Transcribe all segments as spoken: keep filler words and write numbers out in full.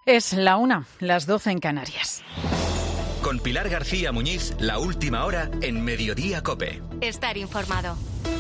Es la una, las doce en Canarias. Con Pilar García Muñiz, la última hora en Mediodía COPE. Estar informado.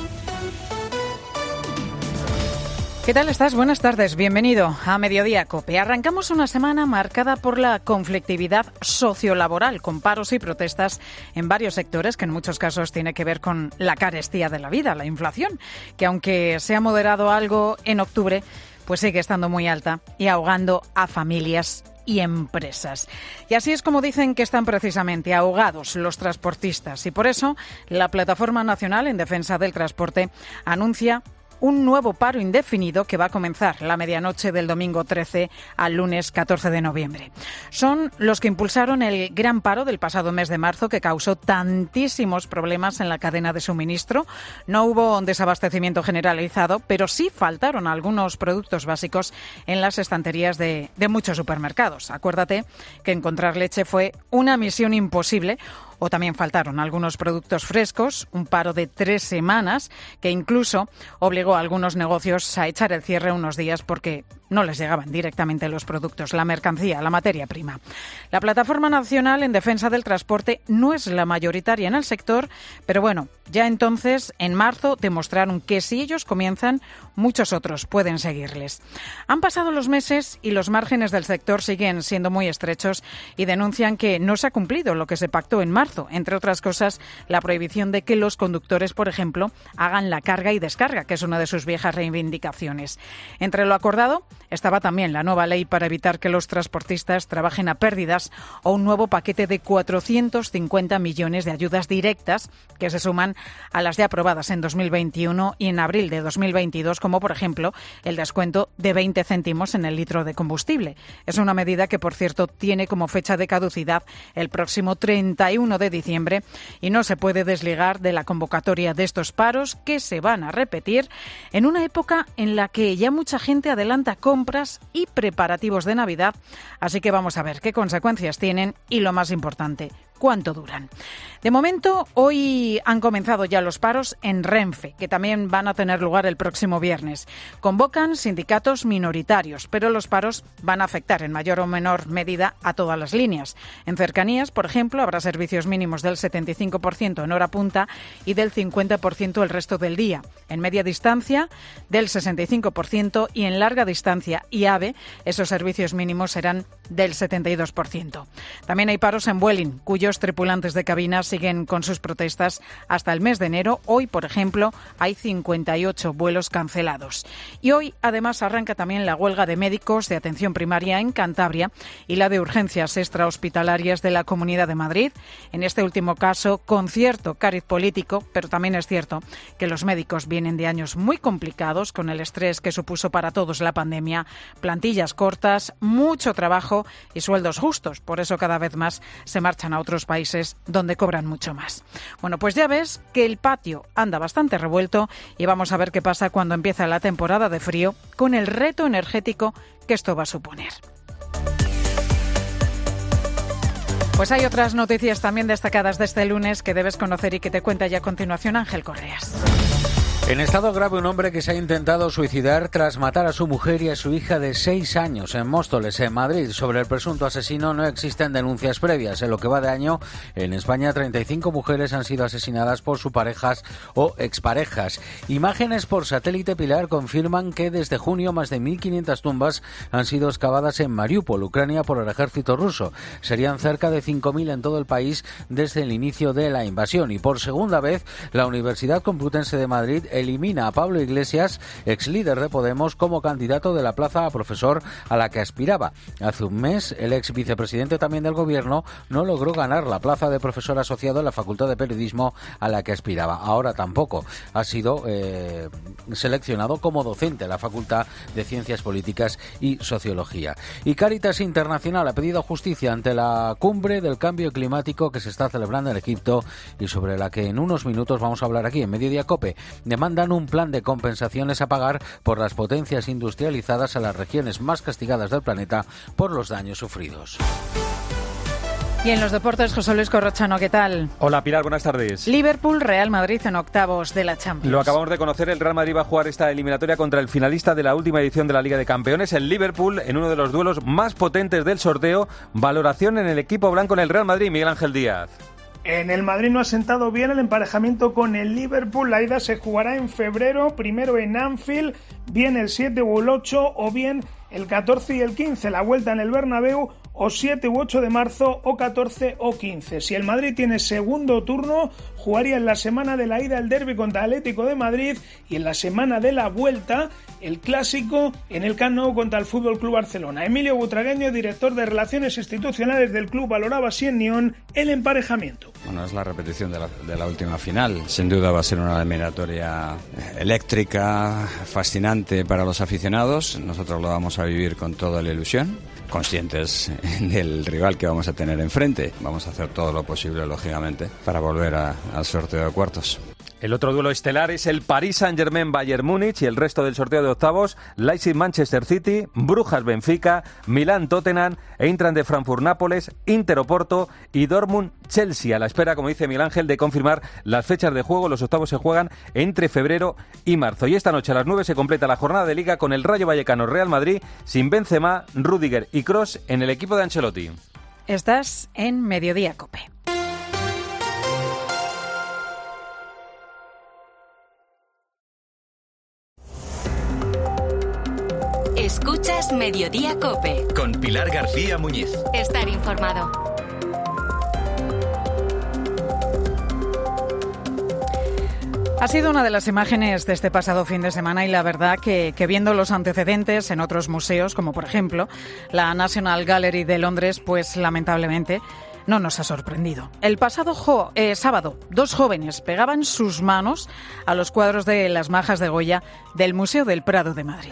¿Qué tal estás? Buenas tardes, bienvenido a Mediodía COPE. Arrancamos una semana marcada por la conflictividad sociolaboral, con paros y protestas en varios sectores, que en muchos casos tiene que ver con la carestía de la vida, la inflación, que aunque se ha moderado algo en octubre, pues sigue estando muy alta y ahogando a familias y empresas. Y así es como dicen que están precisamente ahogados los transportistas. Y por eso la Plataforma Nacional en Defensa del Transporte anuncia un nuevo paro indefinido que va a comenzar la medianoche del domingo trece al lunes catorce de noviembre. Son los que impulsaron el gran paro del pasado mes de marzo, que causó tantísimos problemas en la cadena de suministro. No hubo desabastecimiento generalizado, pero sí faltaron algunos productos básicos en las estanterías de, de muchos supermercados. Acuérdate que encontrar leche fue una misión imposible. O también faltaron algunos productos frescos, un paro de tres semanas que incluso obligó a algunos negocios a echar el cierre unos días porque no les llegaban directamente los productos, la mercancía, la materia prima. La Plataforma Nacional en Defensa del Transporte no es la mayoritaria en el sector, pero bueno, ya entonces, en marzo, demostraron que si ellos comienzan, muchos otros pueden seguirles. Han pasado los meses y los márgenes del sector siguen siendo muy estrechos y denuncian que no se ha cumplido lo que se pactó en marzo, entre otras cosas, la prohibición de que los conductores, por ejemplo, hagan la carga y descarga, que es una de sus viejas reivindicaciones. Entre lo acordado estaba también la nueva ley para evitar que los transportistas trabajen a pérdidas o un nuevo paquete de cuatrocientos cincuenta millones de ayudas directas que se suman a las ya aprobadas en dos mil veintiuno y en abril de dos mil veintidós, como por ejemplo el descuento de veinte céntimos en el litro de combustible. Es una medida que, por cierto, tiene como fecha de caducidad el próximo treinta y uno de diciembre y no se puede desligar de la convocatoria de estos paros que se van a repetir en una época en la que ya mucha gente adelanta compras y preparativos de Navidad, así que vamos a ver qué consecuencias tienen y, lo más importante, cuánto duran. De momento, hoy han comenzado ya los paros en Renfe, que también van a tener lugar el próximo viernes. Convocan sindicatos minoritarios, pero los paros van a afectar en mayor o menor medida a todas las líneas. En cercanías, por ejemplo, habrá servicios mínimos del setenta y cinco por ciento en hora punta y del cincuenta por ciento el resto del día. En media distancia, del sesenta y cinco por ciento, y en larga distancia y AVE, esos servicios mínimos serán del setenta y dos por ciento. También hay paros en Vueling, cuyos tripulantes de cabinas siguen con sus protestas hasta el mes de enero. Hoy, por ejemplo, hay cincuenta y ocho vuelos cancelados. Y hoy, además, arranca también la huelga de médicos de atención primaria en Cantabria y la de urgencias extrahospitalarias de la Comunidad de Madrid. En este último caso, con cierto cariz político, pero también es cierto que los médicos vienen de años muy complicados con el estrés que supuso para todos la pandemia, plantillas cortas, mucho trabajo y sueldos justos. Por eso cada vez más se marchan a otros países donde cobran mucho más. Bueno, pues ya ves que el patio anda bastante revuelto y vamos a ver qué pasa cuando empieza la temporada de frío con el reto energético que esto va a suponer. Pues hay otras noticias también destacadas de este lunes que debes conocer y que te cuenta ya a continuación Ángel Correas. En estado grave, un hombre que se ha intentado suicidar tras matar a su mujer y a su hija de seis años en Móstoles, en Madrid. Sobre el presunto asesino no existen denuncias previas. En lo que va de año, en España, treinta y cinco mujeres han sido asesinadas por sus parejas o exparejas. Imágenes por satélite, Pilar, confirman que desde junio más de mil quinientas tumbas han sido excavadas en Mariúpol, Ucrania, por el ejército ruso. Serían cerca de cinco mil en todo el país desde el inicio de la invasión. Y por segunda vez, la Universidad Complutense de Madrid elimina a Pablo Iglesias, ex líder de Podemos, como candidato de la plaza a profesor a la que aspiraba. Hace un mes, el ex vicepresidente también del gobierno no logró ganar la plaza de profesor asociado en la Facultad de Periodismo a la que aspiraba. Ahora tampoco ha sido eh, seleccionado como docente en la Facultad de Ciencias Políticas y Sociología. Y Cáritas Internacional ha pedido justicia ante la cumbre del cambio climático que se está celebrando en Egipto y sobre la que en unos minutos vamos a hablar aquí en Mediodía COPE. Demandan un plan de compensaciones a pagar por las potencias industrializadas a las regiones más castigadas del planeta por los daños sufridos. Y en los deportes, José Luis Corrochano, ¿qué tal? Hola Pilar, buenas tardes. Liverpool, Real Madrid en octavos de la Champions. Lo acabamos de conocer, el Real Madrid va a jugar esta eliminatoria contra el finalista de la última edición de la Liga de Campeones, el Liverpool, en uno de los duelos más potentes del sorteo. Valoración en el equipo blanco en el Real Madrid, Miguel Ángel Díaz. En el Madrid no ha sentado bien el emparejamiento con el Liverpool. La ida se jugará en febrero, primero en Anfield, bien el siete o el ocho, o bien el catorce y el quince. La vuelta en el Bernabéu, o siete u ocho de marzo, o catorce o quince. Si el Madrid tiene segundo turno, jugaría en la semana de la ida el derbi contra el Atlético de Madrid y en la semana de la vuelta el clásico en el Camp Nou contra el F C Barcelona. Emilio Butragueño, director de Relaciones Institucionales del club, valoraba así en Nión el emparejamiento. Bueno, es la repetición de la, de la última final. Sin duda va a ser una eliminatoria eléctrica, fascinante para los aficionados. Nosotros lo vamos a vivir con toda la ilusión, conscientes del rival que vamos a tener enfrente. Vamos a hacer todo lo posible, lógicamente, para volver a, al sorteo de cuartos. El otro duelo estelar es el Paris Saint-Germain-Bayern Múnich y el resto del sorteo de octavos, Leipzig-Manchester City, Brujas-Benfica, Milán-Tottenham, Eintracht de Frankfurt-Nápoles, Inter-Oporto y Dortmund-Chelsea. A la espera, como dice Miguel Ángel, de confirmar las fechas de juego. Los octavos se juegan entre febrero y marzo. Y esta noche a las nueve se completa la jornada de Liga con el Rayo Vallecano-Real Madrid sin Benzema, Rüdiger y Kroos en el equipo de Ancelotti. Estás en Mediodía COPE. Escuchas Mediodía COPE. Con Pilar García Muñiz. Estar informado. Ha sido una de las imágenes de este pasado fin de semana y la verdad que, que viendo los antecedentes en otros museos, como por ejemplo la National Gallery de Londres, pues lamentablemente no nos ha sorprendido. El pasado jo- eh, sábado, dos jóvenes pegaban sus manos a los cuadros de Las Majas de Goya del Museo del Prado de Madrid.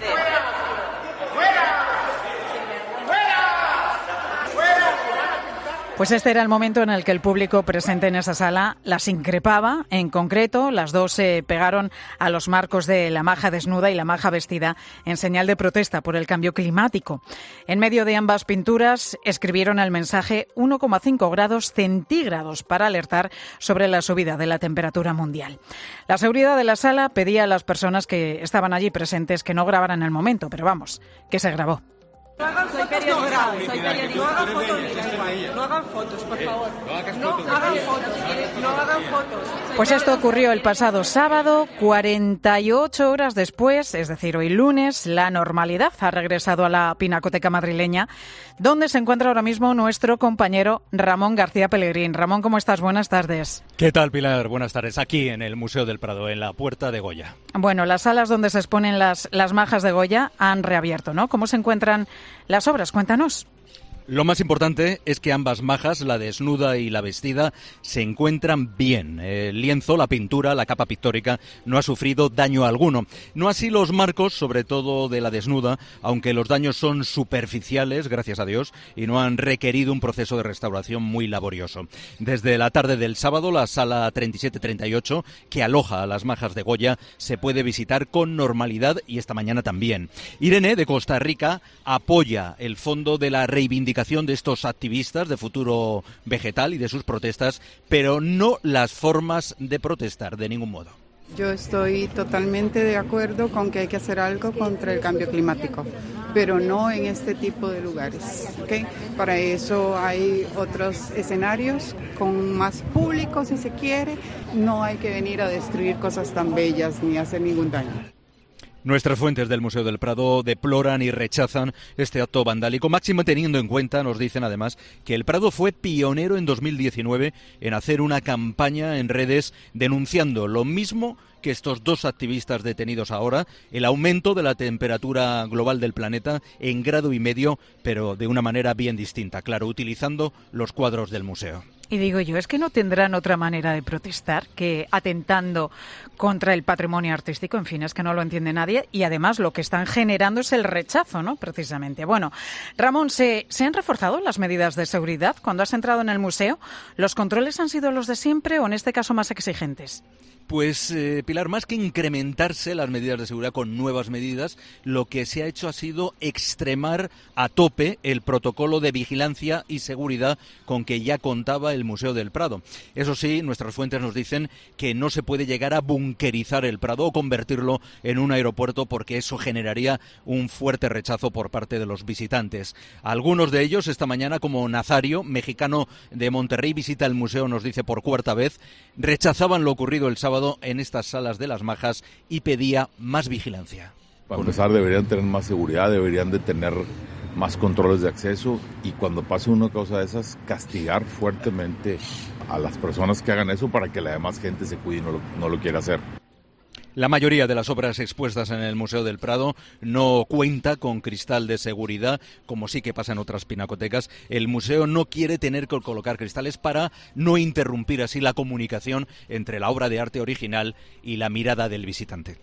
Pues este era el momento en el que el público presente en esa sala las increpaba. En concreto, las dos se pegaron a los marcos de la maja desnuda y la maja vestida en señal de protesta por el cambio climático. En medio de ambas pinturas escribieron el mensaje uno coma cinco grados centígrados para alertar sobre la subida de la temperatura mundial. La seguridad de la sala pedía a las personas que estaban allí presentes que no grabaran el momento, pero vamos, que se grabó. No hagan soy periodista, no, soy periodista. No hagan fotos, no hagan fotos, por favor. No hagan fotos, no hagan fotos. Pues esto ocurrió el pasado sábado, cuarenta y ocho horas después, es decir, hoy lunes, la normalidad ha regresado a la Pinacoteca madrileña, donde se encuentra ahora mismo nuestro compañero Ramón García Pellegrín. Ramón, ¿cómo estás? Buenas tardes. ¿Qué tal, Pilar? Buenas tardes. Aquí en el Museo del Prado, en la Puerta de Goya. Bueno, las salas donde se exponen las, las majas de Goya han reabierto, ¿no? ¿Cómo se encuentran las obras? Cuéntanos. Lo más importante es que ambas majas, la desnuda y la vestida, se encuentran bien. El lienzo, la pintura, la capa pictórica, no ha sufrido daño alguno. No así los marcos, sobre todo de la desnuda, aunque los daños son superficiales, gracias a Dios, y no han requerido un proceso de restauración muy laborioso. Desde la tarde del sábado, la sala treinta y siete treinta y ocho, que aloja a las majas de Goya, se puede visitar con normalidad y esta mañana también. Irene, de Costa Rica, apoya el fondo de la reivindicación de estos activistas de Futuro Vegetal y de sus protestas, pero no las formas de protestar de ningún modo. Yo estoy totalmente de acuerdo con que hay que hacer algo contra el cambio climático, pero no en este tipo de lugares, ¿okay? Para eso hay otros escenarios con más público, si se quiere. No hay que venir a destruir cosas tan bellas ni hacer ningún daño. Nuestras fuentes del Museo del Prado deploran y rechazan este acto vandálico, máximo teniendo en cuenta, nos dicen además, que el Prado fue pionero en dos mil diecinueve en hacer una campaña en redes denunciando lo mismo que estos dos activistas detenidos ahora, el aumento de la temperatura global del planeta en grado y medio, pero de una manera bien distinta, claro, utilizando los cuadros del museo. Y digo yo, ¿es que no tendrán otra manera de protestar que atentando contra el patrimonio artístico? En fin, es que no lo entiende nadie y además lo que están generando es el rechazo, ¿no? Precisamente. Bueno, Ramón, ¿se, ¿se han reforzado las medidas de seguridad cuando has entrado en el museo? ¿Los controles han sido los de siempre o en este caso más exigentes? Pues, eh, Pilar, Pilar, más que incrementarse las medidas de seguridad con nuevas medidas, lo que se ha hecho ha sido extremar a tope el protocolo de vigilancia y seguridad con que ya contaba el Museo del Prado. Eso sí, nuestras fuentes nos dicen que no se puede llegar a bunkerizar el Prado o convertirlo en un aeropuerto porque eso generaría un fuerte rechazo por parte de los visitantes. Algunos de ellos esta mañana, como Nazario, mexicano de Monterrey, visita el museo, nos dice por cuarta vez, rechazaban lo ocurrido el sábado en estas salas de las Majas y pedía más vigilancia. Para empezar, deberían tener más seguridad, deberían de tener más controles de acceso y cuando pase una cosa de esas, castigar fuertemente a las personas que hagan eso para que la demás gente se cuide y no lo, no lo quiera hacer. La mayoría de las obras expuestas en el Museo del Prado no cuenta con cristal de seguridad, como sí que pasa en otras pinacotecas. El museo no quiere tener que colocar cristales para no interrumpir así la comunicación entre la obra de arte original y la mirada del visitante.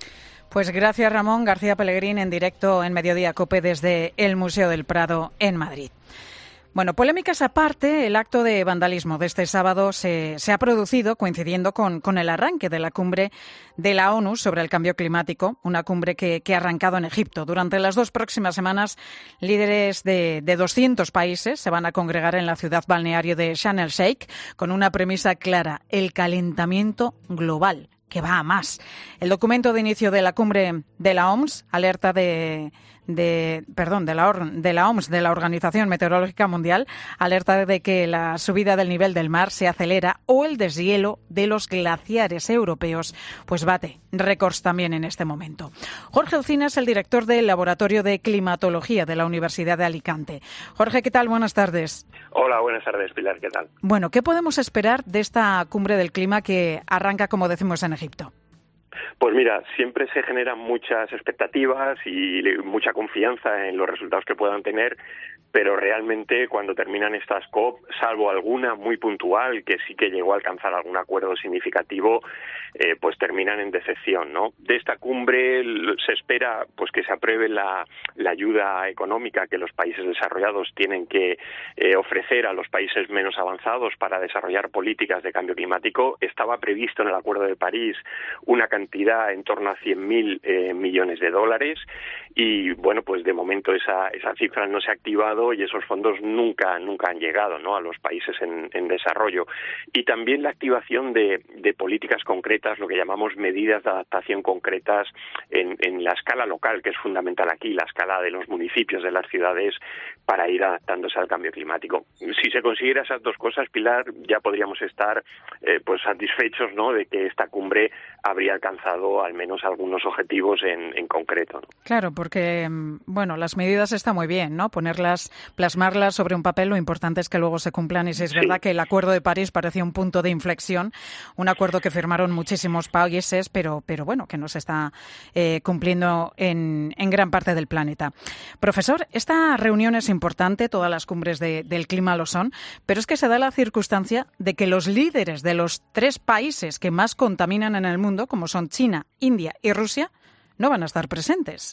Pues gracias, Ramón García Pellegrín, en directo en Mediodía COPE desde el Museo del Prado en Madrid. Bueno, polémicas aparte, el acto de vandalismo de este sábado se, se ha producido coincidiendo con, con el arranque de la cumbre de la ONU sobre el cambio climático, una cumbre que, que ha arrancado en Egipto. Durante las dos próximas semanas, líderes de, de doscientos países se van a congregar en la ciudad balneario de Sharm el Sheikh con una premisa clara, el calentamiento global, que va a más. El documento de inicio de la cumbre de la O M S alerta de... De, perdón, de la, de la O M S, de la Organización Meteorológica Mundial, alerta de que la subida del nivel del mar se acelera o el deshielo de los glaciares europeos pues bate récords también en este momento. Jorge Ucina es el director del Laboratorio de Climatología de la Universidad de Alicante. Jorge, ¿qué tal? Buenas tardes. Hola, buenas tardes, Pilar, ¿qué tal? Bueno, ¿qué podemos esperar de esta cumbre del clima que arranca, como decimos, en Egipto? Pues mira, siempre se generan muchas expectativas y mucha confianza en los resultados que puedan tener, pero realmente cuando terminan estas COP, salvo alguna muy puntual que sí que llegó a alcanzar algún acuerdo significativo, eh, pues terminan en decepción, ¿no? De esta cumbre se espera pues que se apruebe la, la ayuda económica que los países desarrollados tienen que eh, ofrecer a los países menos avanzados para desarrollar políticas de cambio climático. Estaba previsto en el Acuerdo de París una cantidad en torno a cien mil eh, millones de dólares y, bueno, pues de momento esa, esa cifra no se ha activado y esos fondos nunca nunca han llegado, ¿no?, a los países en, en desarrollo. Y también la activación de, de políticas concretas, lo que llamamos medidas de adaptación concretas en, en la escala local, que es fundamental aquí, la escala de los municipios, de las ciudades, para ir adaptándose al cambio climático. Si se consiguiera esas dos cosas, Pilar, ya podríamos estar eh, pues satisfechos, ¿no?, de que esta cumbre habría alcanzado al menos algunos objetivos en, en concreto, ¿no? Claro, porque, bueno, las medidas están muy bien, ¿no?, ponerlas, plasmarlas sobre un papel, lo importante es que luego se cumplan y si es sí. verdad que el Acuerdo de París parecía un punto de inflexión, un acuerdo que firmaron muchísimos países, pero, pero bueno, que no se está eh, cumpliendo en, en gran parte del planeta. Profesor, esta reunión es importante, todas las cumbres de, del clima lo son, pero es que se da la circunstancia de que los líderes de los tres países que más contaminan en el mundo, como son China, India y Rusia, no van a estar presentes.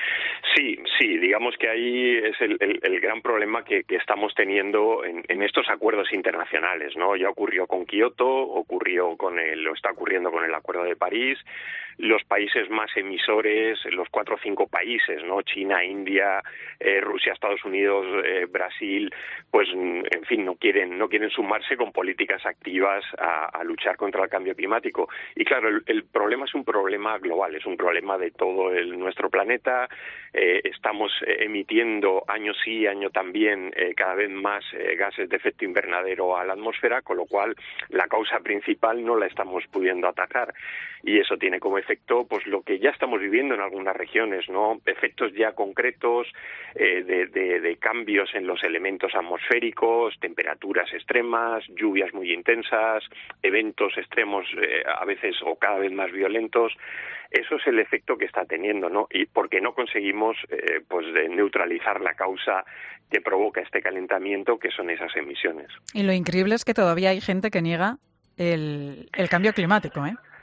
Sí, sí, digamos que ahí es el, el, el gran problema que, que estamos teniendo en, en estos acuerdos internacionales, ¿no? Ya ocurrió con Kioto, ocurrió con el, lo está ocurriendo con el Acuerdo de París. Los países más emisores, los cuatro o cinco países, ¿no?, China, India, eh, Rusia, Estados Unidos, eh, Brasil, pues en fin, no quieren no quieren sumarse con políticas activas a, a luchar contra el cambio climático. Y claro, el, el problema es un problema global, es un problema de todo el, nuestro planeta. Eh, estamos emitiendo año sí, año también eh, cada vez más eh, gases de efecto invernadero a la atmósfera, con lo cual la causa principal no la estamos pudiendo atacar. Y eso tiene como efecto pues lo que ya estamos viviendo en algunas regiones, ¿no? Efectos ya concretos eh, de, de, de cambios en los elementos atmosféricos, temperaturas extremas, lluvias muy intensas, eventos extremos eh, a veces o cada vez más violentos. Eso es el efecto que está teniendo, ¿no? Y porque no conseguimos eh, pues de neutralizar la causa que provoca este calentamiento, que son esas emisiones. Y lo increíble es que todavía hay gente que niega el, el cambio climático, ¿eh?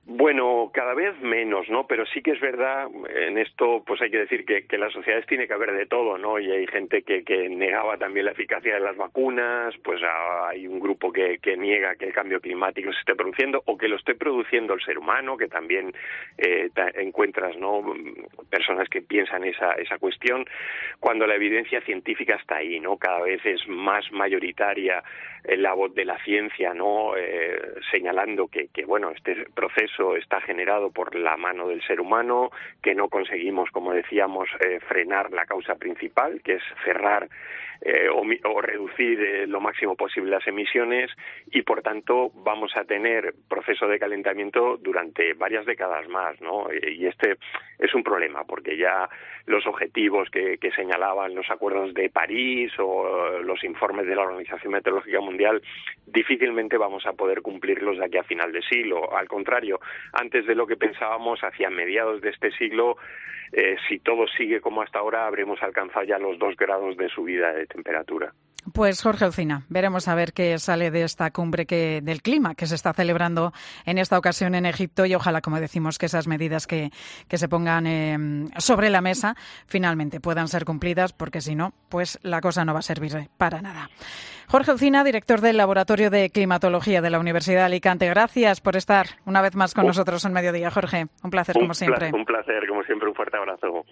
Bueno, cada vez menos, ¿no? Pero sí que es verdad, en esto pues hay que decir que, que en las sociedades tiene que haber de todo, ¿no? Y hay gente que, que negaba también la eficacia de las vacunas, pues hay un grupo que, que niega que el cambio climático se esté produciendo o que lo esté produciendo el ser humano, que también eh, encuentras, ¿no?, personas que piensan esa, esa cuestión, cuando la evidencia científica está ahí, ¿no? Cada vez es más mayoritaria la voz de la ciencia, ¿no? Eh, señalando que, que, bueno, este proceso está generado por la mano del ser humano, que no conseguimos, como decíamos, eh, frenar la causa principal, que es cerrar eh, o, o reducir eh, lo máximo posible las emisiones, y por tanto vamos a tener proceso de calentamiento durante varias décadas más, ¿no? Y este es un problema, porque ya los objetivos que, que señalaban los acuerdos de París o los informes de la Organización Meteorológica Mundial difícilmente vamos a poder cumplirlos de aquí a final de siglo. Al contrario, antes de lo que pensábamos, hacia mediados de este siglo, eh, si todo sigue como hasta ahora, habremos alcanzado ya los dos grados de subida de temperatura. Pues Jorge Olcina, veremos a ver qué sale de esta cumbre que, del clima que se está celebrando en esta ocasión en Egipto, y ojalá, como decimos, que esas medidas que, que se pongan eh, sobre la mesa finalmente puedan ser cumplidas, porque si no, pues la cosa no va a servir para nada. Jorge Olcina, director del Laboratorio de Climatología de la Universidad de Alicante, gracias por estar una vez más con un, nosotros en Mediodía, Jorge. Un placer, un como siempre. Placer, un placer, como siempre, un fuerte abrazo.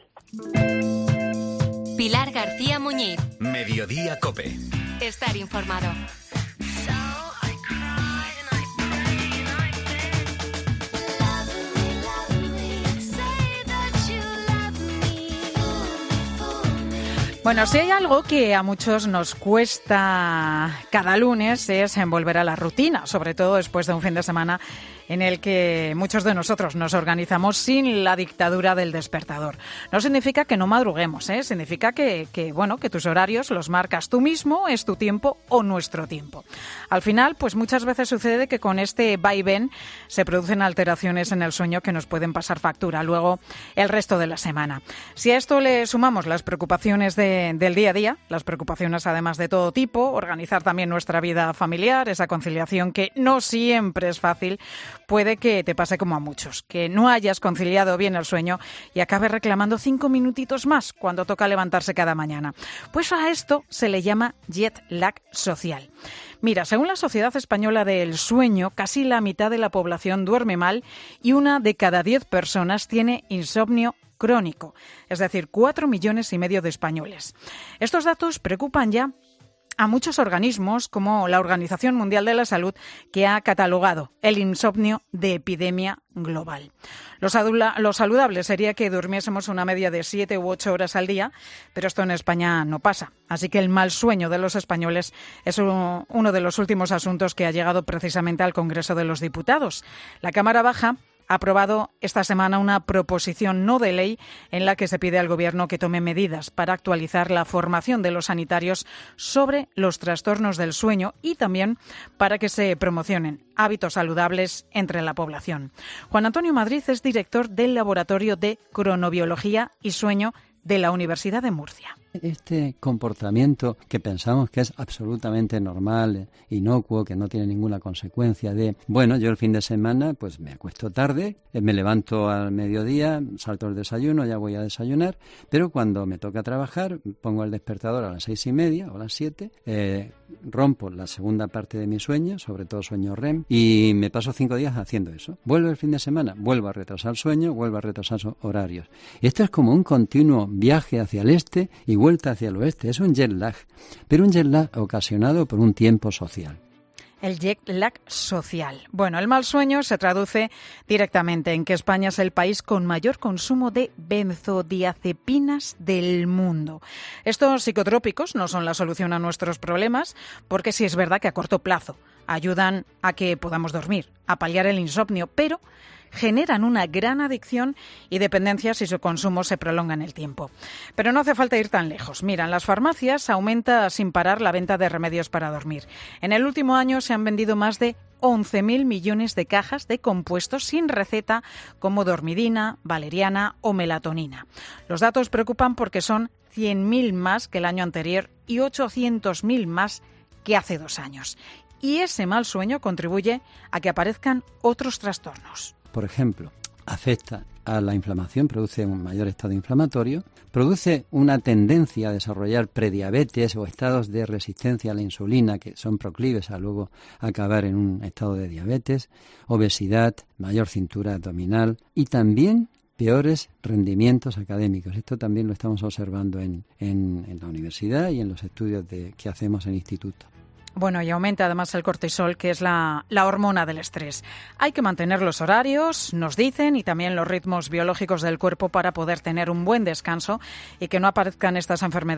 Pilar García Muñiz. Mediodía COPE. Estar informado. Bueno, si hay algo que a muchos nos cuesta cada lunes es volver a la rutina, sobre todo después de un fin de semana en el que muchos de nosotros nos organizamos sin la dictadura del despertador. No significa que no madruguemos, ¿eh? Significa que, que, bueno, que tus horarios los marcas tú mismo, es tu tiempo o nuestro tiempo. Al final, pues muchas veces sucede que con este vaivén se producen alteraciones en el sueño que nos pueden pasar factura luego el resto de la semana. Si a esto le sumamos las preocupaciones de, del día a día, las preocupaciones además de todo tipo, organizar también nuestra vida familiar, esa conciliación que no siempre es fácil, puede que te pase como a muchos, que no hayas conciliado bien el sueño y acabes reclamando cinco minutitos más cuando toca levantarse cada mañana. Pues a esto se le llama jet lag social. Mira, según la Sociedad Española del Sueño, casi la mitad de la población duerme mal y una de cada diez personas tiene insomnio crónico, es decir, cuatro millones y medio de españoles. Estos datos preocupan ya a muchos organismos, como la Organización Mundial de la Salud, que ha catalogado el insomnio de epidemia global. Lo saludable sería que durmiésemos una media de siete u ocho horas al día, pero esto en España no pasa. Así que el mal sueño de los españoles es uno de los últimos asuntos que ha llegado precisamente al Congreso de los Diputados. La Cámara Baja ha aprobado esta semana una proposición no de ley en la que se pide al Gobierno que tome medidas para actualizar la formación de los sanitarios sobre los trastornos del sueño y también para que se promocionen hábitos saludables entre la población. Juan Antonio Madrid es director del Laboratorio de Cronobiología y Sueño de la Universidad de Murcia. Este comportamiento que pensamos que es absolutamente normal, inocuo, que no tiene ninguna consecuencia de, bueno, yo el fin de semana pues me acuesto tarde, me levanto al mediodía, salto el desayuno, ya voy a desayunar, pero cuando me toca trabajar pongo el despertador a las seis y media o a las siete, eh, rompo la segunda parte de mi sueño, sobre todo sueño R E M, y me paso cinco días haciendo eso. Vuelvo el fin de semana, vuelvo a retrasar el sueño, vuelvo a retrasar horarios. Y esto es como un continuo viaje hacia el este y vuelta hacia el oeste. Es un jet lag, pero un jet lag ocasionado por un tiempo social. El jet lag social. Bueno, el mal sueño se traduce directamente en que España es el país con mayor consumo de benzodiazepinas del mundo. Estos psicotrópicos no son la solución a nuestros problemas, porque sí es verdad que a corto plazo ayudan a que podamos dormir, a paliar el insomnio, pero generan una gran adicción y dependencia si su consumo se prolonga en el tiempo. Pero no hace falta ir tan lejos. Mira, en las farmacias aumenta sin parar la venta de remedios para dormir. En el último año se han vendido más de once mil millones de cajas de compuestos sin receta como dormidina, valeriana o melatonina. Los datos preocupan porque son cien mil más que el año anterior y ochocientos mil más que hace dos años. Y ese mal sueño contribuye a que aparezcan otros trastornos. por ejemplo, afecta a la inflamación, produce un mayor estado inflamatorio, produce una tendencia a desarrollar prediabetes o estados de resistencia a la insulina que son proclives a luego acabar en un estado de diabetes, obesidad, mayor cintura abdominal y también peores rendimientos académicos. Esto también lo estamos observando en, en, en la universidad y en los estudios de, que hacemos en instituto. Bueno, y aumenta además el cortisol, que es la, la hormona del estrés. Hay que mantener los horarios, nos dicen, y también los ritmos biológicos del cuerpo para poder tener un buen descanso y que no aparezcan estas enfermedades